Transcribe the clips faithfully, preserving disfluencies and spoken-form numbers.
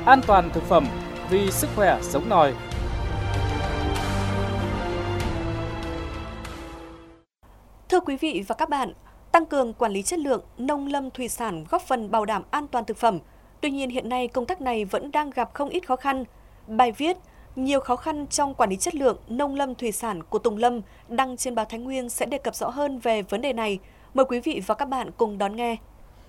An toàn thực phẩm vì sức khỏe sống nòi. Thưa quý vị và các bạn, tăng cường quản lý chất lượng nông lâm thủy sản góp phần bảo đảm an toàn thực phẩm. Tuy nhiên hiện nay công tác này vẫn đang gặp không ít khó khăn. Bài viết nhiều khó khăn trong quản lý chất lượng nông lâm thủy sản của Tùng Lâm đăng trên báo Thái Nguyên sẽ đề cập rõ hơn về vấn đề này. Mời quý vị và các bạn cùng đón nghe.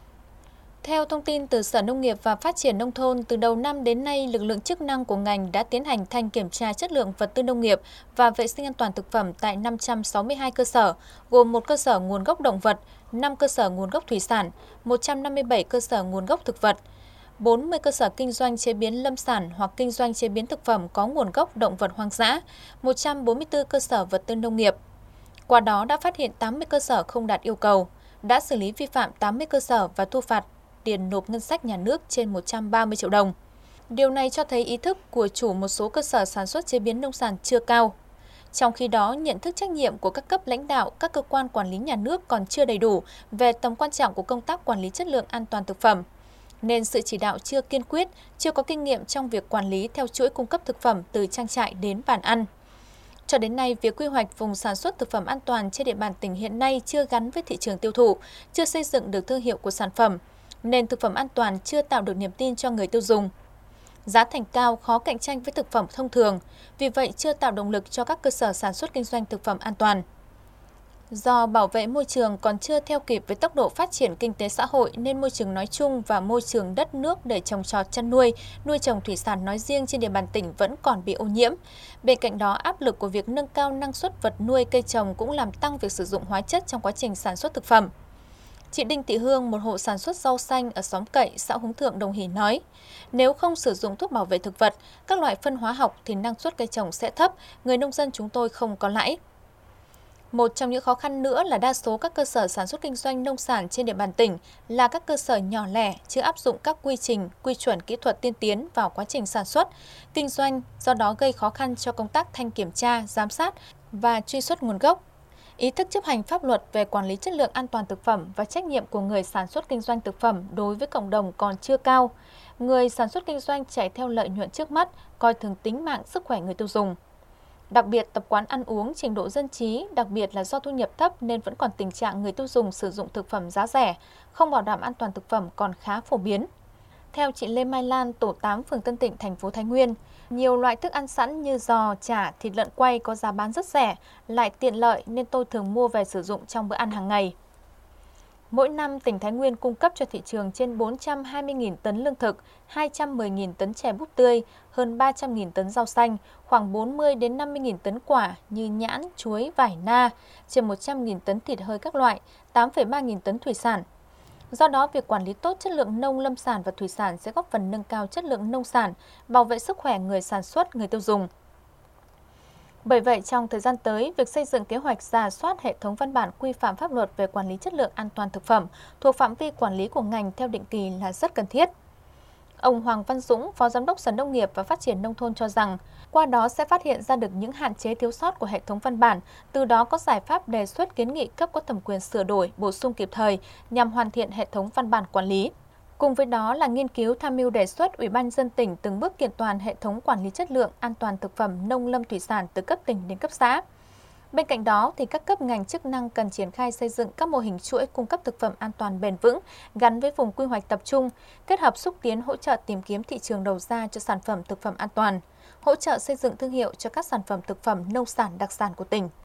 Theo thông tin từ Sở Nông nghiệp và Phát triển Nông thôn, từ đầu năm đến nay, lực lượng chức năng của ngành đã tiến hành thanh kiểm tra chất lượng vật tư nông nghiệp và vệ sinh an toàn thực phẩm tại năm trăm sáu mươi hai cơ sở, gồm một cơ sở nguồn gốc động vật, năm cơ sở nguồn gốc thủy sản, một trăm năm mươi bảy cơ sở nguồn gốc thực vật, bốn mươi cơ sở kinh doanh chế biến lâm sản hoặc kinh doanh chế biến thực phẩm có nguồn gốc động vật hoang dã, một trăm bốn mươi tư cơ sở vật tư nông nghiệp. Qua đó đã phát hiện tám mươi cơ sở không đạt yêu cầu, đã xử lý vi phạm tám mươi cơ sở và thu phạt tiền nộp ngân sách nhà nước trên một trăm ba mươi triệu đồng. Điều này cho thấy ý thức của chủ một số cơ sở sản xuất chế biến nông sản chưa cao. Trong khi đó, nhận thức trách nhiệm của các cấp lãnh đạo, các cơ quan quản lý nhà nước còn chưa đầy đủ về tầm quan trọng của công tác quản lý chất lượng an toàn thực phẩm. Nên sự chỉ đạo chưa kiên quyết, chưa có kinh nghiệm trong việc quản lý theo chuỗi cung cấp thực phẩm từ trang trại đến bàn ăn. Cho đến nay, việc quy hoạch vùng sản xuất thực phẩm an toàn trên địa bàn tỉnh hiện nay chưa gắn với thị trường tiêu thụ, chưa xây dựng được thương hiệu của sản phẩm, nên thực phẩm an toàn chưa tạo được niềm tin cho người tiêu dùng. Giá thành cao, khó cạnh tranh với thực phẩm thông thường, vì vậy chưa tạo động lực cho các cơ sở sản xuất kinh doanh thực phẩm an toàn. Do bảo vệ môi trường còn chưa theo kịp với tốc độ phát triển kinh tế xã hội nên môi trường nói chung và môi trường đất nước để trồng trọt chăn nuôi, nuôi trồng thủy sản nói riêng trên địa bàn tỉnh vẫn còn bị ô nhiễm. Bên cạnh đó, áp lực của việc nâng cao năng suất vật nuôi cây trồng cũng làm tăng việc sử dụng hóa chất trong quá trình sản xuất thực phẩm. Chị Đinh Thị Hương, một hộ sản xuất rau xanh ở xóm Cậy, xã Húng Thượng, Đồng Hỷ nói, nếu không sử dụng thuốc bảo vệ thực vật, các loại phân hóa học thì năng suất cây trồng sẽ thấp, người nông dân chúng tôi không có lãi. Một trong những khó khăn nữa là đa số các cơ sở sản xuất kinh doanh nông sản trên địa bàn tỉnh là các cơ sở nhỏ lẻ, chưa áp dụng các quy trình, quy chuẩn kỹ thuật tiên tiến vào quá trình sản xuất, kinh doanh, do đó gây khó khăn cho công tác thanh kiểm tra, giám sát và truy xuất nguồn gốc. Ý thức chấp hành pháp luật về quản lý chất lượng an toàn thực phẩm và trách nhiệm của người sản xuất kinh doanh thực phẩm đối với cộng đồng còn chưa cao. Người sản xuất kinh doanh chạy theo lợi nhuận trước mắt, coi thường tính mạng, sức khỏe người tiêu dùng. Đặc biệt, tập quán ăn uống, trình độ dân trí, đặc biệt là do thu nhập thấp nên vẫn còn tình trạng người tiêu dùng sử dụng thực phẩm giá rẻ, không bảo đảm an toàn thực phẩm còn khá phổ biến. Theo chị Lê Mai Lan, tổ tám phường Tân Tịnh, thành phố Thái Nguyên, nhiều loại thức ăn sẵn như giò, chả, thịt lợn quay có giá bán rất rẻ, lại tiện lợi nên tôi thường mua về sử dụng trong bữa ăn hàng ngày. Mỗi năm, tỉnh Thái Nguyên cung cấp cho thị trường trên bốn trăm hai mươi nghìn tấn lương thực, hai trăm mười nghìn tấn chè búp tươi, hơn ba trăm nghìn tấn rau xanh, khoảng bốn mươi đến năm mươi nghìn tấn quả như nhãn, chuối, vải na, trên một trăm nghìn tấn thịt hơi các loại, tám phẩy ba nghìn tấn thủy sản. Do đó, việc quản lý tốt chất lượng nông lâm sản và thủy sản sẽ góp phần nâng cao chất lượng nông sản, bảo vệ sức khỏe người sản xuất, người tiêu dùng. Bởi vậy, trong thời gian tới, việc xây dựng kế hoạch rà soát hệ thống văn bản quy phạm pháp luật về quản lý chất lượng an toàn thực phẩm thuộc phạm vi quản lý của ngành theo định kỳ là rất cần thiết. Ông Hoàng Văn Dũng, Phó Giám đốc Sở Nông nghiệp và Phát triển Nông thôn cho rằng, qua đó sẽ phát hiện ra được những hạn chế thiếu sót của hệ thống văn bản, từ đó có giải pháp đề xuất kiến nghị cấp có thẩm quyền sửa đổi, bổ sung kịp thời nhằm hoàn thiện hệ thống văn bản quản lý. Cùng với đó là nghiên cứu tham mưu đề xuất Ủy ban nhân dân tỉnh từng bước kiện toàn hệ thống quản lý chất lượng an toàn thực phẩm nông lâm thủy sản từ cấp tỉnh đến cấp xã. Bên cạnh đó, thì các cấp ngành chức năng cần triển khai xây dựng các mô hình chuỗi cung cấp thực phẩm an toàn bền vững gắn với vùng quy hoạch tập trung, kết hợp xúc tiến hỗ trợ tìm kiếm thị trường đầu ra cho sản phẩm thực phẩm an toàn, hỗ trợ xây dựng thương hiệu cho các sản phẩm thực phẩm nông sản đặc sản của tỉnh.